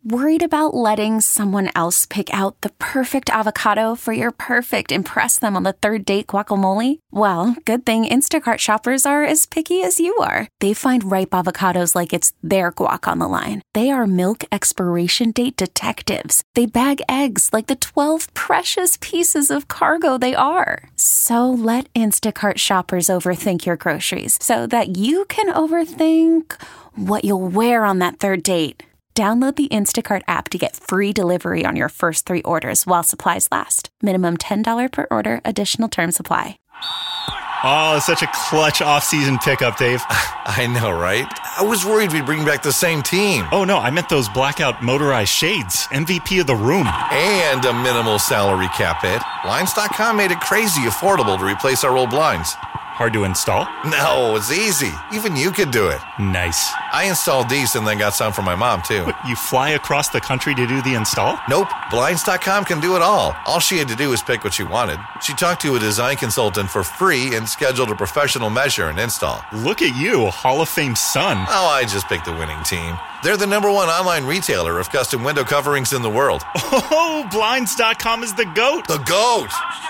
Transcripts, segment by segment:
Worried about letting someone else pick out the perfect avocado for your perfect impress them on the third date guacamole? Well, good thing Instacart shoppers are as picky as you are. They find ripe avocados like it's their guac on the line. They are milk expiration date detectives. They bag eggs like the 12 precious pieces of cargo they are. So let Instacart shoppers overthink your groceries so that you can overthink what you'll wear on that third date. Download the Instacart app to get free delivery on your first 3 orders while supplies last. Minimum $10 per order. Additional terms apply. Oh, such a clutch off-season pickup, Dave. I know, right? I was worried we'd bring back the same team. Oh, no, I meant those blackout motorized shades. MVP of the room. And a minimal salary cap hit. Blinds.com made it crazy affordable to replace our old blinds. Hard to install? No, it's easy. Even you could do it. Nice. I installed these and then got some for my mom, too. But you fly across the country to do the install? Nope. Blinds.com can do it all. All she had to do was pick what she wanted. She talked to a design consultant for free and scheduled a professional measure and install. Look at you, Hall of Fame son. Oh, I just picked the winning team. They're the #1 online retailer of custom window coverings in the world. Oh, Blinds.com is the GOAT. The GOAT!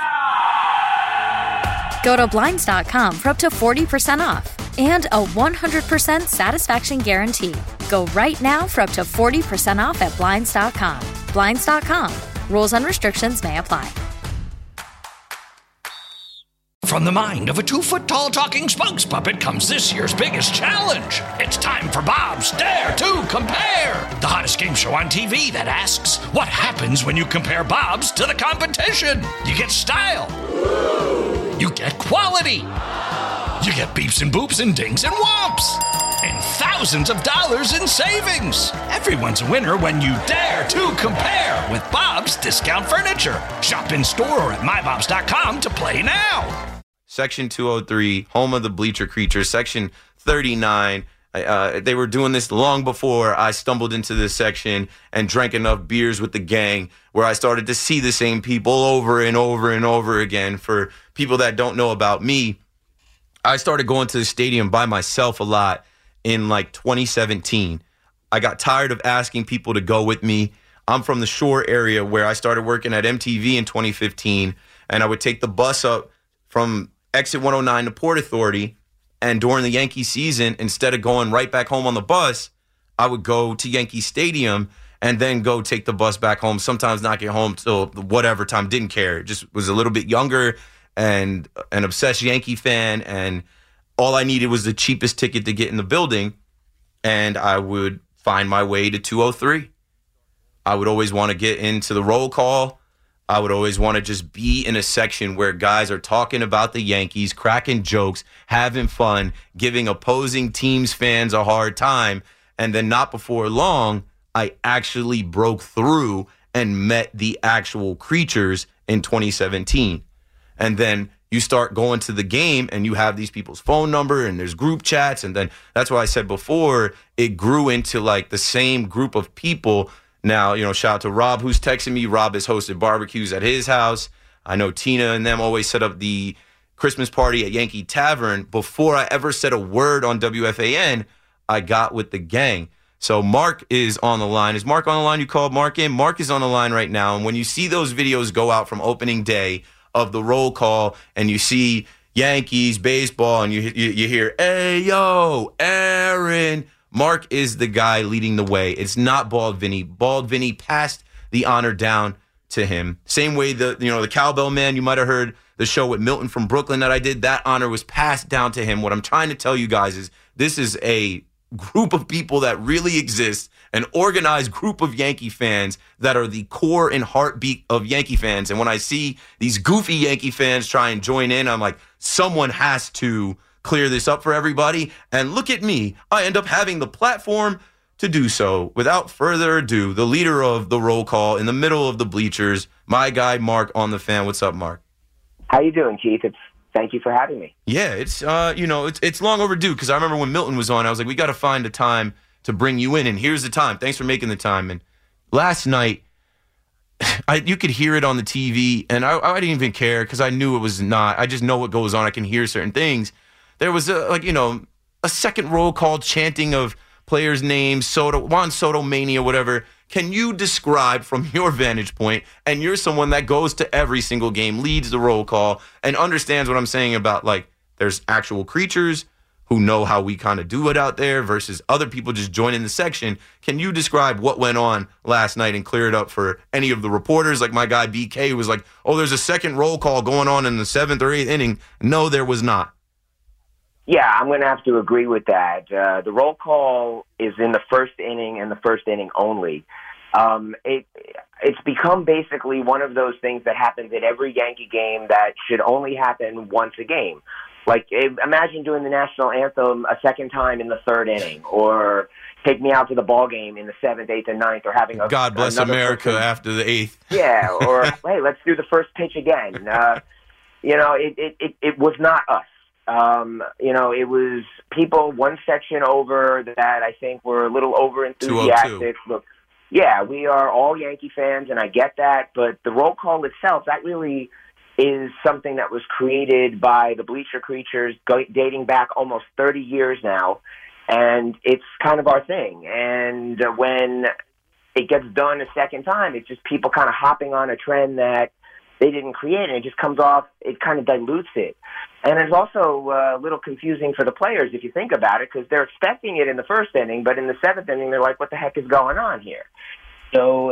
Go to Blinds.com for up to 40% off and a 100% satisfaction guarantee. Go right now for up to 40% off at Blinds.com. Blinds.com. Rules and restrictions may apply. From the mind of a 2-foot-tall talking spokes puppet comes this year's biggest challenge. It's time for Bob's Dare to Compare, the hottest game show on TV that asks, what happens when you compare Bob's to the competition? You get style. You get quality. You get beeps and boops and dings and whomps. And thousands of dollars in savings. Everyone's a winner when you dare to compare with Bob's Discount Furniture. Shop in store or at mybobs.com to play now. Section 203, home of the Bleacher Creatures. Section 39, they were doing this long before I stumbled into this section and drank enough beers with the gang where I started to see the same people over and over and over again. For people that don't know about me, I started going to the stadium by myself a lot in like 2017. I got tired of asking people to go with me. I'm from the Shore area where I started working at MTV in 2015, and I would take the bus up from exit 109 to Port Authority, and during the Yankee season, instead of going right back home on the bus, I would go to Yankee Stadium and then go take the bus back home, sometimes not get home till whatever time, didn't care. Just was a little bit younger and an obsessed Yankee fan, and all I needed was the cheapest ticket to get in the building, and I would find my way to 203. I would always want to get into the roll call. I would always want to just be in a section where guys are talking about the Yankees, cracking jokes, having fun, giving opposing teams' fans a hard time. And then not before long, I actually broke through and met the actual creatures in 2017. And then you start going to the game and you have these people's phone number and there's group chats. And then that's why I said before, it grew into like the same group of people. Now, shout out to Rob, who's texting me. Rob has hosted barbecues at his house. I know Tina and them always set up the Christmas party at Yankee Tavern. Before I ever said a word on WFAN, I got with the gang. So Mark is on the line. Is Mark on the line? You called Mark in? Mark is on the line right now. And when you see those videos go out from opening day of the roll call and you see Yankees, baseball, and you hear, hey, yo, Aaron, Mark is the guy leading the way. It's not Bald Vinny. Bald Vinny passed the honor down to him. Same way the Cowbell Man, you might have heard the show with Milton from Brooklyn that I did. That honor was passed down to him. What I'm trying to tell you guys is this is a group of people that really exist, an organized group of Yankee fans that are the core and heartbeat of Yankee fans. And when I see these goofy Yankee fans try and join in, I'm like, someone has to clear this up for everybody. And look at me. I end up having the platform to do so. Without further ado, the leader of the roll call in the middle of the bleachers, my guy, Mark on the Fan. What's up, Mark? How you doing, Keith? Thank you for having me. Yeah, it's long overdue because I remember when Milton was on, I was like, we got to find a time to bring you in. And here's the time. Thanks for making the time. And last night, you could hear it on the TV, and I didn't even care because I knew it was not. I just know what goes on. I can hear certain things. There was a second roll call chanting of players' names, Juan Soto mania, whatever. Can you describe from your vantage point, and you're someone that goes to every single game, leads the roll call, and understands what I'm saying about, like, there's actual creatures who know how we kind of do it out there versus other people just joining the section. Can you describe what went on last night and clear it up for any of the reporters? Like my guy BK was like, oh, there's a second roll call going on in the 7th or 8th inning. No, there was not. Yeah, I'm going to have to agree with that. The roll call is in the first inning and the first inning only. It's become basically one of those things that happens at every Yankee game that should only happen once a game. Like, imagine doing the national anthem a second time in the 3rd inning, or take me out to the ball game in the 7th, 8th, and 9th, or having God bless America person after the 8th. Yeah, or hey, let's do the first pitch again. It was not us. It was people one section over that I think were a little over enthusiastic. Look, yeah, we are all Yankee fans, and I get that, but the roll call itself, that really is something that was created by the Bleacher Creatures dating back almost 30 years now, and it's kind of our thing. And when it gets done a second time, it's just people kind of hopping on a trend that they didn't create, and it just comes off, it kind of dilutes it. And it's also a little confusing for the players if you think about it, because they're expecting it in the 1st inning, but in the 7th inning, they're like, what the heck is going on here? So,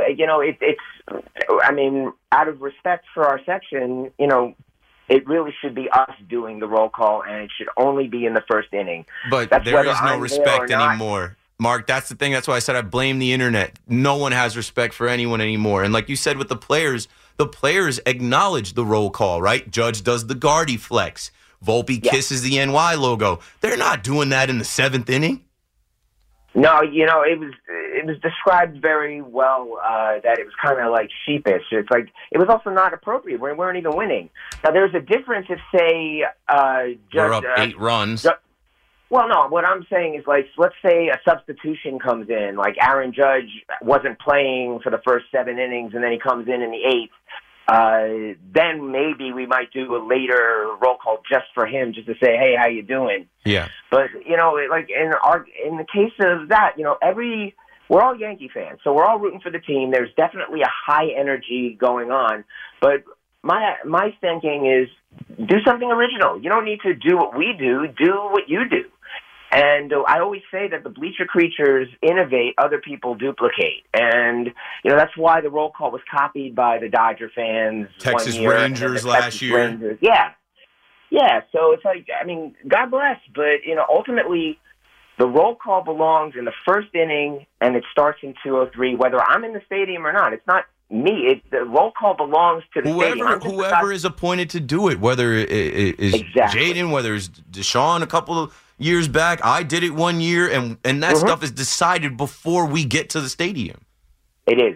out of respect for our section, it really should be us doing the roll call, and it should only be in the 1st inning. But there is no respect anymore. Mark, that's the thing. That's why I said I blame the internet. No one has respect for anyone anymore. And like you said with the players acknowledge the roll call, right? Judge does the Guardy flex. Volpe kisses the NY logo. They're not doing that in the 7th inning. No, it was described very well that it was kind of like sheepish. It's like it was also not appropriate. We weren't even winning. Now, there's a difference if, say, we're up 8 runs. Well, no, what I'm saying is, like, let's say a substitution comes in, like Aaron Judge wasn't playing for the first 7 innings, and then he comes in the 8th. Then maybe we might do a later roll call just for him, just to say, hey, how you doing? Yeah. But, like in the case of that, we're all Yankee fans, so we're all rooting for the team. There's definitely a high energy going on. But my thinking is do something original. You don't need to do what we do. Do what you do. And I always say that the Bleacher Creatures innovate, other people duplicate. And, that's why the roll call was copied by the Dodger fans. Texas 1 year, Rangers last year. Rangers. Yeah. Yeah, so it's like, God bless. But, ultimately, the roll call belongs in the 1st inning, and it starts in 2:03, whether I'm in the stadium or not. It's not me. The roll call belongs to the stadium. Whoever is appointed to do it, whether it is Jaden, whether it's Deshaun a couple of years back. I did it 1 year, and that stuff is decided before we get to the stadium. It is.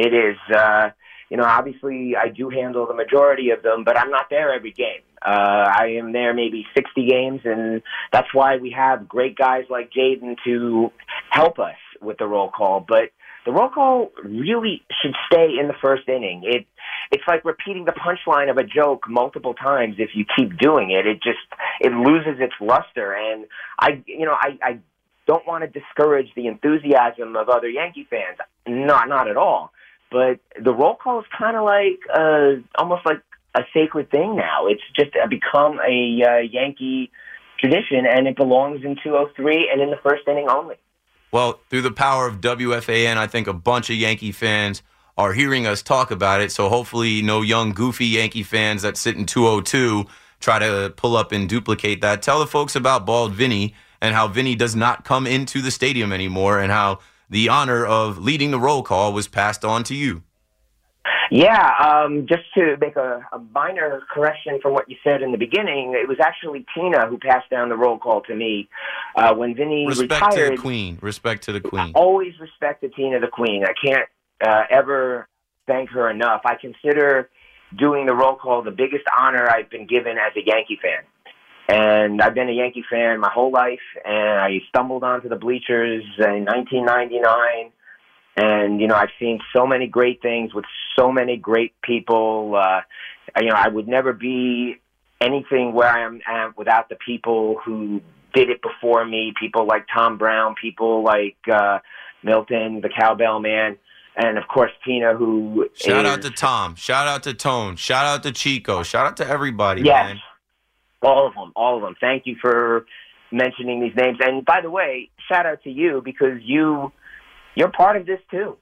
Obviously I do handle the majority of them, but I'm not there every game. I am there maybe 60 games, and that's why we have great guys like Jaden to help us with the roll call. But the roll call really should stay in the 1st inning. It's like repeating the punchline of a joke multiple times. If you keep doing it, it loses its luster. And I don't want to discourage the enthusiasm of other Yankee fans. Not at all. But the roll call is kind of like almost like a sacred thing now. It's just become a Yankee tradition, and it belongs in 2:03 and in the 1st inning only. Well, through the power of WFAN, I think a bunch of Yankee fans are hearing us talk about it. So hopefully no young, goofy Yankee fans that sit in 202 try to pull up and duplicate that. Tell the folks about Bald Vinny and how Vinny does not come into the stadium anymore, and how the honor of leading the roll call was passed on to you. Yeah, just to make a minor correction from what you said in the beginning, it was actually Tina who passed down the roll call to me when Vinny retired. Respect to the Queen. Respect to the Queen. I always respected Tina the Queen. I can't ever thank her enough. I consider doing the roll call the biggest honor I've been given as a Yankee fan. And I've been a Yankee fan my whole life, and I stumbled onto the bleachers in 1999. And, I've seen so many great things with so many great people. I would never be anything where I am at without the people who did it before me, people like Tom Brown, people like Milton, the Cowbell Man. and of course Tina, who shout out to Tom, shout out to Tone, shout out to Chico, shout out to everybody. Yes, man. all of them. Thank you for mentioning these names. And by the way, shout out to you because you're part of this too.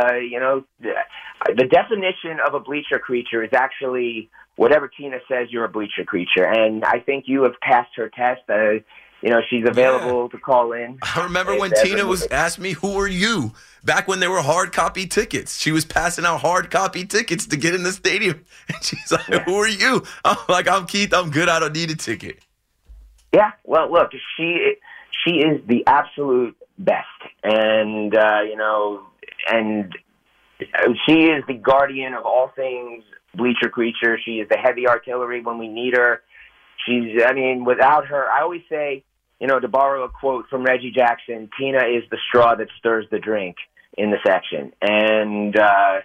The definition of a bleacher creature is actually whatever Tina says. You're a bleacher creature, and I think you have passed her test. She's available to call in. I remember when Tina asked me, "Who are you?" Back when there were hard copy tickets. She was passing out hard copy tickets to get in the stadium, and she's like, "Who are you?" I'm like, "I'm Keith. I'm good. I don't need a ticket." Yeah. Well, look, she is the absolute best, and and she is the guardian of all things bleacher creature. She is the heavy artillery when we need her. Without her, I always say, to borrow a quote from Reggie Jackson, Tina is the straw that stirs the drink in the section. And,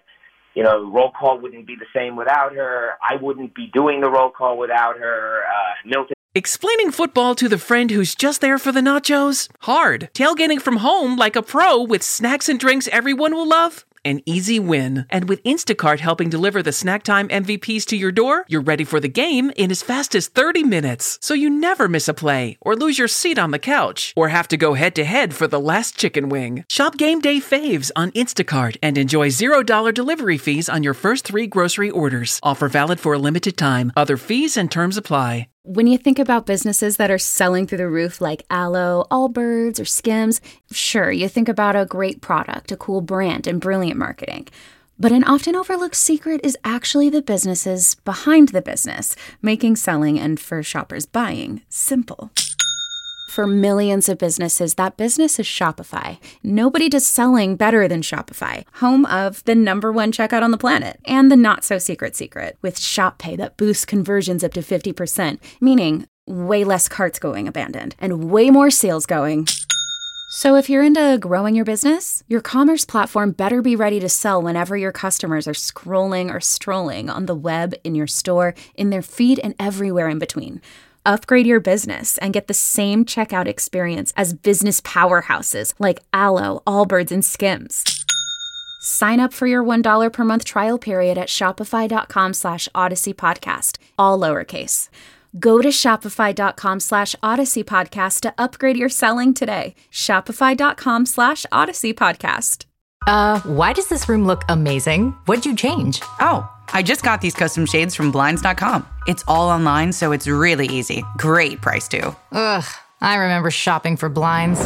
roll call wouldn't be the same without her. I wouldn't be doing the roll call without her. Milton. Explaining football to the friend who's just there for the nachos? Hard. Tailgating from home like a pro with snacks and drinks everyone will love? An easy win. And with Instacart helping deliver the snack time MVPs to your door, you're ready for the game in as fast as 30 minutes. So you never miss a play, or lose your seat on the couch, or have to go head-to-head for the last chicken wing. Shop Game Day Faves on Instacart and enjoy $0 delivery fees on your first 3 grocery orders. Offer valid for a limited time. Other fees and terms apply. When you think about businesses that are selling through the roof like Aloe, Allbirds, or Skims, sure, you think about a great product, a cool brand, and brilliant marketing. But an often overlooked secret is actually the businesses behind the business, making selling and for shoppers buying simple. For millions of businesses, that business is Shopify. Nobody does selling better than Shopify, home of the #1 checkout on the planet, and the not-so-secret secret, with Shop Pay that boosts conversions up to 50%, meaning way less carts going abandoned, and way more sales going. So if you're into growing your business, your commerce platform better be ready to sell whenever your customers are scrolling or strolling on the web, in your store, in their feed, and everywhere in between. Upgrade your business and get the same checkout experience as business powerhouses like Aloe, Allbirds, and Skims. Sign up for your $1 per month trial period at shopify.com/Odyssey Podcast, all lowercase. Go to shopify.com /Odyssey Podcast to upgrade your selling today. Shopify.com /Odyssey Podcast. Why does this room look amazing? What'd you change? Oh, I just got these custom shades from Blinds.com. It's all online, so it's really easy. Great price, too. Ugh, I remember shopping for blinds.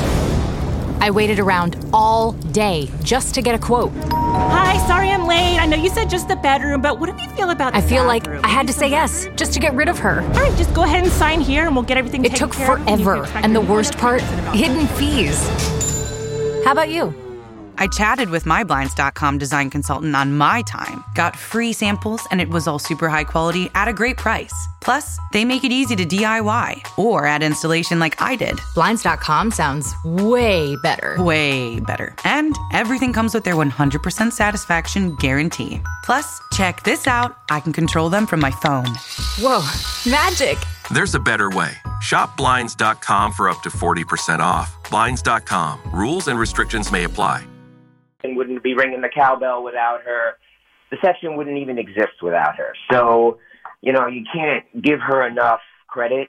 I waited around all day just to get a quote. Hi, sorry I'm late. I know you said just the bedroom, but what do you feel about the I feel bathroom? like I had to say yes just to get rid of her. All right, just go ahead and sign here and we'll get everything taken care of. It took forever. And the worst part, hidden fees. How about you? I chatted with my Blinds.com design consultant on my time, got free samples, and it was all super high quality at a great price. Plus, they make it easy to DIY or add installation like I did. Blinds.com sounds way better. Way better. And everything comes with their 100% satisfaction guarantee. Plus, check this out. I can control them from my phone. Whoa, magic. There's a better way. Shop Blinds.com for up to 40% off. Blinds.com. Rules and restrictions may apply. And wouldn't be ringing the cowbell without her. The section wouldn't even exist without her. So, you can't give her enough credit.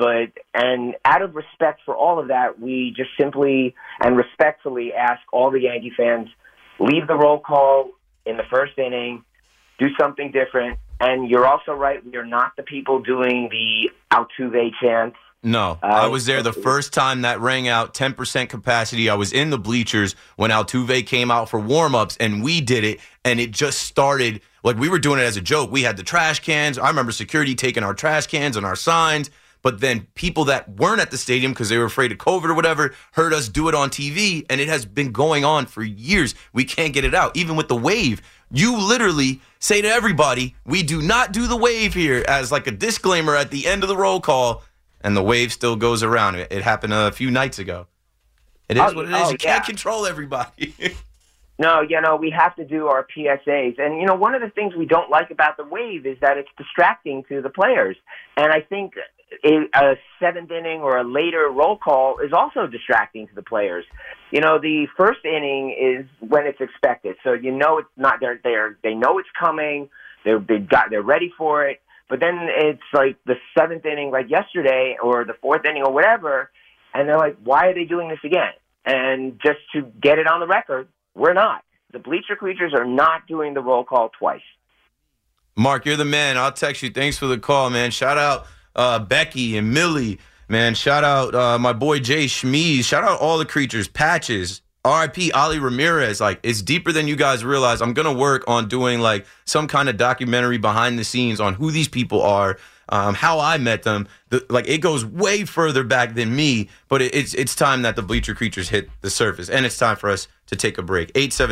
And out of respect for all of that, we just simply and respectfully ask all the Yankee fans, leave the roll call in the first inning, do something different. And you're also right, we are not the people doing the Altuve chant. No, I was there the first time that rang out, 10% capacity. I was in the bleachers when Altuve came out for warm-ups, and we did it, and it just started, like we were doing it as a joke. We had the trash cans. I remember security taking our trash cans and our signs, but then people that weren't at the stadium because they were afraid of COVID or whatever heard us do it on TV, and it has been going on for years. We can't get it out. Even with the wave, you literally say to everybody, we do not do the wave here, as like a disclaimer at the end of the roll call. And the wave still goes around. It happened a few nights ago. It is what it is. You can't control everybody. No, we have to do our PSAs. And, one of the things we don't like about the wave is that it's distracting to the players. And I think a seventh inning or a later roll call is also distracting to the players. The first inning is when it's expected, so it's not. They know it's coming. They're ready for it. But then it's like the seventh inning, like yesterday, or the fourth inning, or whatever, and they're like, "Why are they doing this again?" And just to get it on the record, we're not. The Bleacher Creatures are not doing the roll call twice. Mark, you're the man. I'll text you. Thanks for the call, man. Shout out Becky and Millie, man. Shout out my boy Jay Schmeez. Shout out all the creatures. Patches. R.I.P. Ali Ramirez. Like, it's deeper than you guys realize. I'm going to work on doing, like, some kind of documentary behind the scenes on who these people are, how I met them. It goes way further back than me, but it's time that the Bleacher Creatures hit the surface, and it's time for us to take a break.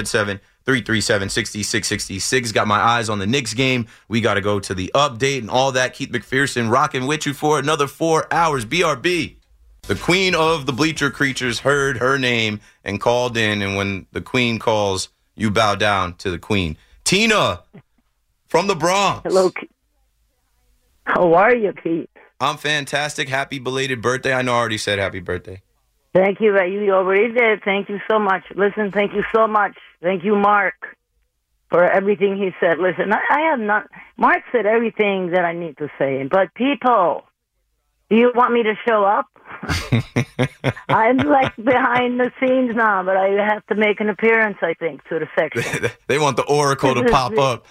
877-337-6666. Got my eyes on the Knicks game. We got to go to the update and all that. Keith McPherson rocking with you for another 4 hours. BRB. The queen of the Bleacher Creatures heard her name and called in, and when the queen calls, you bow down to the queen. Tina from the Bronx. Hello. How are you, Keith? I'm fantastic. Happy belated birthday. I know I already said happy birthday. Thank you. You already did. Thank you so much. Listen, thank you so much. Thank you, Mark, for everything he said. Listen, I have not. Mark said everything that I need to say, but people, do you want me to show up? I'm like behind the scenes now, but I have to make an appearance, I think, to the section. They want the Oracle to pop up.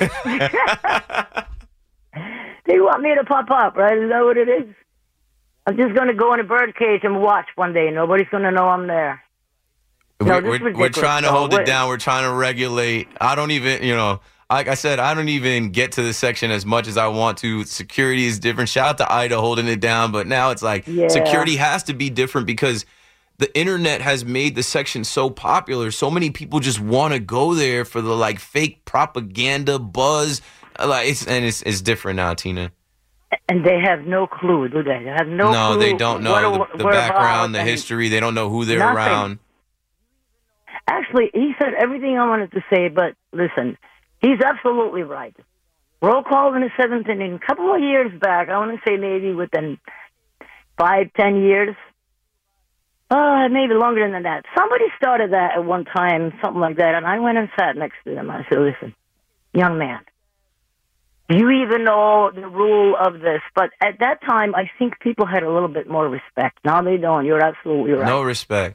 They want me to pop up, right? Is that what it is? I'm just going to go in a birdcage and watch one day. Nobody's going to know I'm there. We're trying to hold it down. We're trying to regulate. I don't even, like I said, I don't even get to the section as much as I want to. Security is different. Shout out to Ida holding it down. But now it's like security has to be different because the internet has made the section so popular. So many people just want to go there for the like fake propaganda buzz. It's different now, Tina. And they have no clue, do they? They have no clue. No, they don't know the background, the history. They don't know who they're around. Actually, he said everything I wanted to say, but listen, he's absolutely right. Roll call in the seventh inning. A couple of years back, I want to say maybe within 5-10 years, maybe longer than that. Somebody started that at one time, something like that, and I went and sat next to them. I said, listen, young man, do you even know the rule of this? But at that time, I think people had a little bit more respect. Now they don't. You're absolutely right. No respect.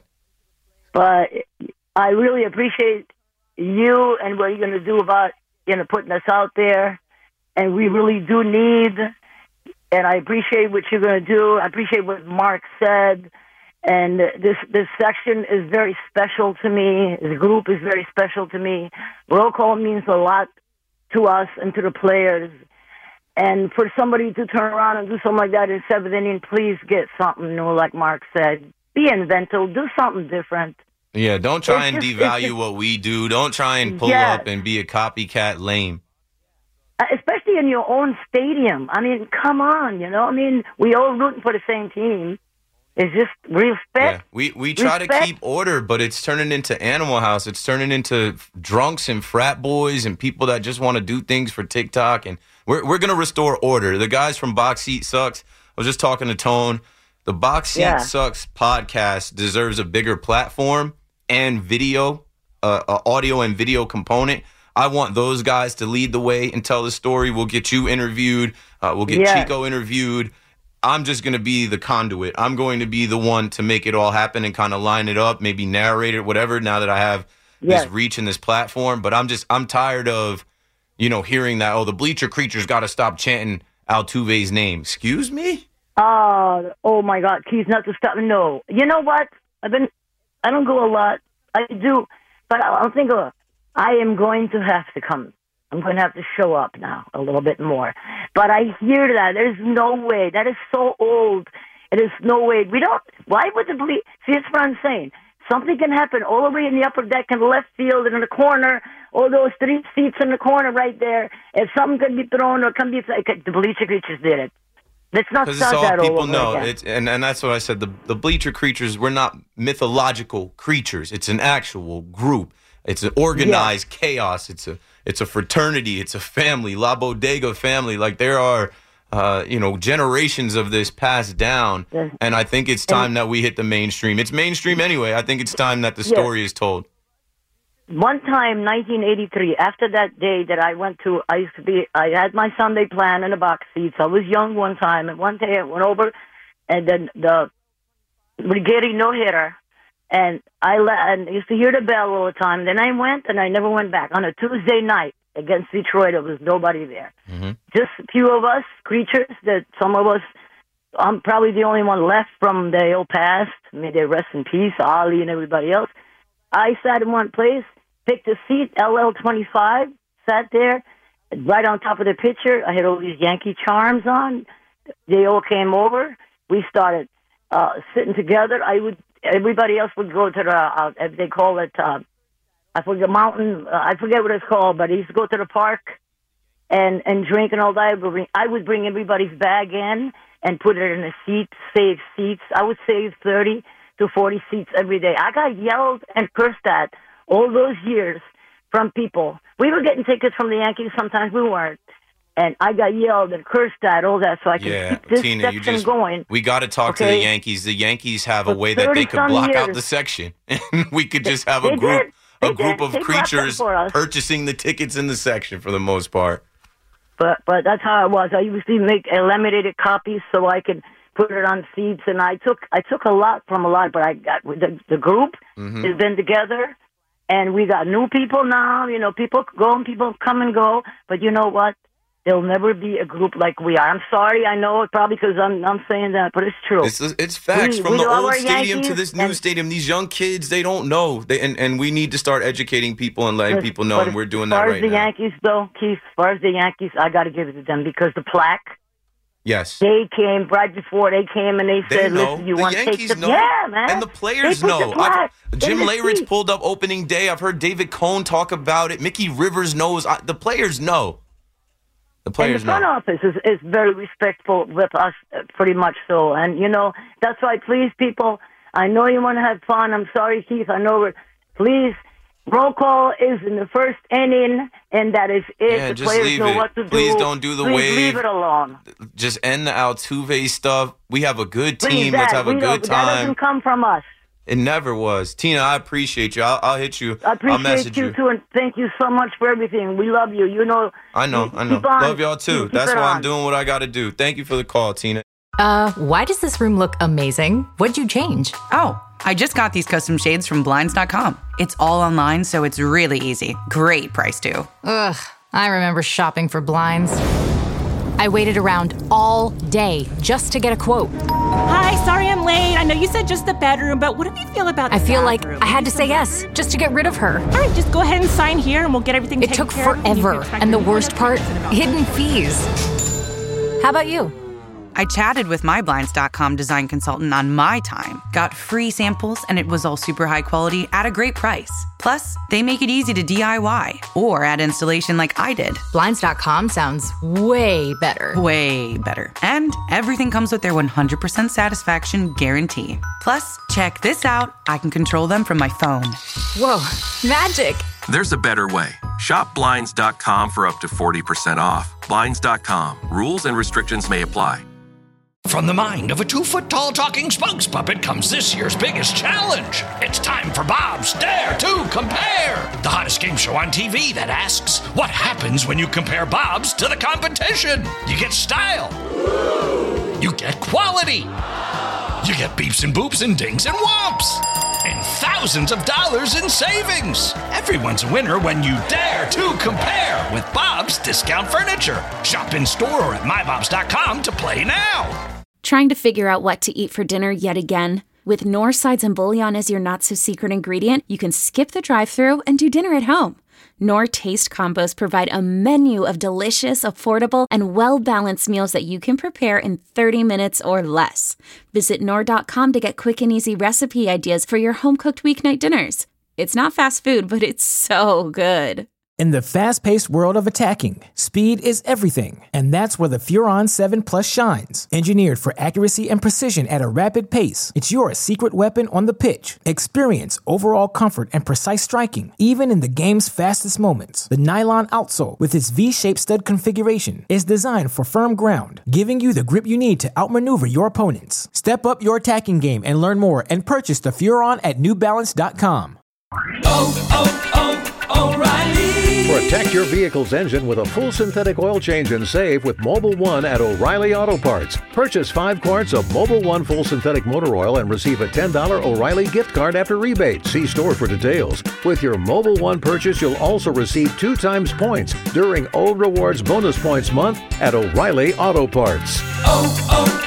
But I really appreciate you and what you're going to do about, putting us out there. And we really do need, and I appreciate what you're going to do. I appreciate what Mark said. And this section is very special to me. The group is very special to me. Roll call means a lot to us and to the players. And for somebody to turn around and do something like that in seventh inning, please get something new, like Mark said. Be inventive. Do something different. Yeah, don't try and devalue what we do. Don't try and pull up and be a copycat lame. Especially in your own stadium. I mean, come on, we all rooting for the same team. It's just respect. Yeah. We try to keep order, but it's turning into Animal House. It's turning into drunks and frat boys and people that just want to do things for TikTok. And we're going to restore order. The guys from Box Seat Sucks, I was just talking to Tone. The Box Seat Sucks podcast deserves a bigger platform and video, audio and video component. I want those guys to lead the way and tell the story. We'll get you interviewed. We'll get Chico interviewed. I'm just going to be the conduit. I'm going to be the one to make it all happen and kind of line it up, maybe narrate it, whatever, now that I have this reach and this platform. But I'm tired of, hearing that, the Bleacher Creatures got to stop chanting Altuve's name. Excuse me? Oh my God, Keith, not to stop. No. You know what? I don't go a lot. I do, but I'll think I am going to have to come. I'm going to have to show up now a little bit more. But I hear that. There's no way. That is so old. It is no way. Why would the Bleacher? See, that's what I'm saying. Something can happen all the way in the upper deck in the left field and in the corner, all those 3 seats in the corner right there. If something can be thrown or can be, the Bleacher Creatures did it. Let's not start that all over know. Again. And that's what I said. The Bleacher Creatures, we're not mythological creatures. It's an actual group. It's an organized chaos. It's a fraternity. It's a family. La Bodega family. Like, there are generations of this passed down. Yes. And I think it's time that we hit the mainstream. It's mainstream anyway. I think it's time that the story is told. One time, 1983, after that day that I went to, I had my Sunday plan in the box seats. I was young one time, and one day I went over, and then we're getting no hitter, and I used to hear the bell all the time. Then I went, and I never went back. On a Tuesday night against Detroit, there was nobody there. Mm-hmm. Just a few of us, creatures, that some of us, I'm probably the only one left from the old past. May they rest in peace, Ollie and everybody else. I sat in one place, picked a seat, LL25, sat there, right on top of the pitcher. I had all these Yankee charms on. They all came over. We started sitting together. Everybody else would go to the, they call it, I forget mountain. I forget what it's called, but he used to go to the park and drink and all that. I would bring everybody's bag in and put it in a seat, save seats. I would save 30 to 40 seats every day. I got yelled and cursed at all those years from people. We were getting tickets from the Yankees. Sometimes we weren't. And I got yelled and cursed at, all that, so I can keep this Tina, section going. We got to talk to the Yankees. The Yankees have a way that they could block out the section. And we could just have a group of creatures purchasing the tickets in the section for the most part. But that's how it was. I used to make laminated copies so I could put it on seats, and I took a lot from a lot, but I got the group has been together, and we got new people now. People go and people come and go, but you know what? There'll never be a group like we are. I'm sorry, I know it probably because I'm saying that, but it's true. It's facts. From the old stadium to this new stadium, these young kids, they don't know. And we need to start educating people and letting people know, and we're doing that right now. As far as the Yankees, though, Keith, as far as the Yankees, I got to give it to them because the plaque, yes, they came right before they came and they said, listen, you want to take the... know. Yeah, man. And the players know. Jim Leyritz pulled up opening day. I've heard David Cohn talk about it. Mickey Rivers knows. The players know. The players and the front office is very respectful with us, pretty much so. And, that's why, please, people, I know you want to have fun. I'm sorry, Keith. I know please, roll call is in the first inning, and that is it. Yeah, the players know what to do. Please don't do the wave. Leave it alone. Just end the Altuve stuff. We have a good team. Let's have a good time. That doesn't come from us. It never was. Tina, I appreciate you. I'll hit you. I appreciate I'll message you too, and thank you so much for everything. We love you. I know. Love y'all too. That's why I'm doing what I got to do. Thank you for the call, Tina. Why does this room look amazing? What'd you change? Oh, I just got these custom shades from Blinds.com. It's all online, so it's really easy. Great price too. Ugh, I remember shopping for blinds. I waited around all day just to get a quote. Hi, sorry I'm late. I know you said just the bedroom, but what do you feel about the bathroom? I feel like I had to say yes just to get rid of her. All right, just go ahead and sign here and we'll get everything taken care of. It took forever, and the worst part, hidden fees. How about you? I chatted with my Blinds.com design consultant on my time, got free samples, and it was all super high quality at a great price. Plus, they make it easy to DIY or add installation like I did. Blinds.com sounds way better. Way better. And everything comes with their 100% satisfaction guarantee. Plus, check this out. I can control them from my phone. Whoa, magic. There's a better way. Shop Blinds.com for up to 40% off. Blinds.com. Rules and restrictions may apply. From the mind of a 2-foot-tall talking spokes puppet comes this year's biggest challenge. It's time for Bob's Dare to Compare, the hottest game show on TV that asks, what happens when you compare Bob's to the competition? You get style. You get quality. You get beeps and boops and dings and whomps. And thousands of dollars in savings. Everyone's a winner when you dare to compare with Bob's Discount Furniture. Shop in store or at mybobs.com to play now. Trying to figure out what to eat for dinner yet again? With Knorr sides and bouillon as your not-so-secret ingredient, you can skip the drive-thru and do dinner at home. Knorr Taste Combos provide a menu of delicious, affordable, and well-balanced meals that you can prepare in 30 minutes or less. Visit Knorr.com to get quick and easy recipe ideas for your home-cooked weeknight dinners. It's not fast food, but it's so good. In the fast-paced world of attacking, speed is everything, and that's where the Furon 7 Plus shines. Engineered for accuracy and precision at a rapid pace, it's your secret weapon on the pitch. Experience overall comfort and precise striking, even in the game's fastest moments. The nylon outsole, with its V-shaped stud configuration, is designed for firm ground, giving you the grip you need to outmaneuver your opponents. Step up your attacking game and learn more and purchase the Furon at NewBalance.com. O'Reilly. Protect your vehicle's engine with a full synthetic oil change and save with Mobil 1 at O'Reilly Auto Parts. Purchase 5 quarts of Mobil 1 full synthetic motor oil and receive a $10 O'Reilly gift card after rebate. See store for details. With your Mobil 1 purchase, you'll also receive 2 times points during O Rewards Bonus Points Month at O'Reilly Auto Parts.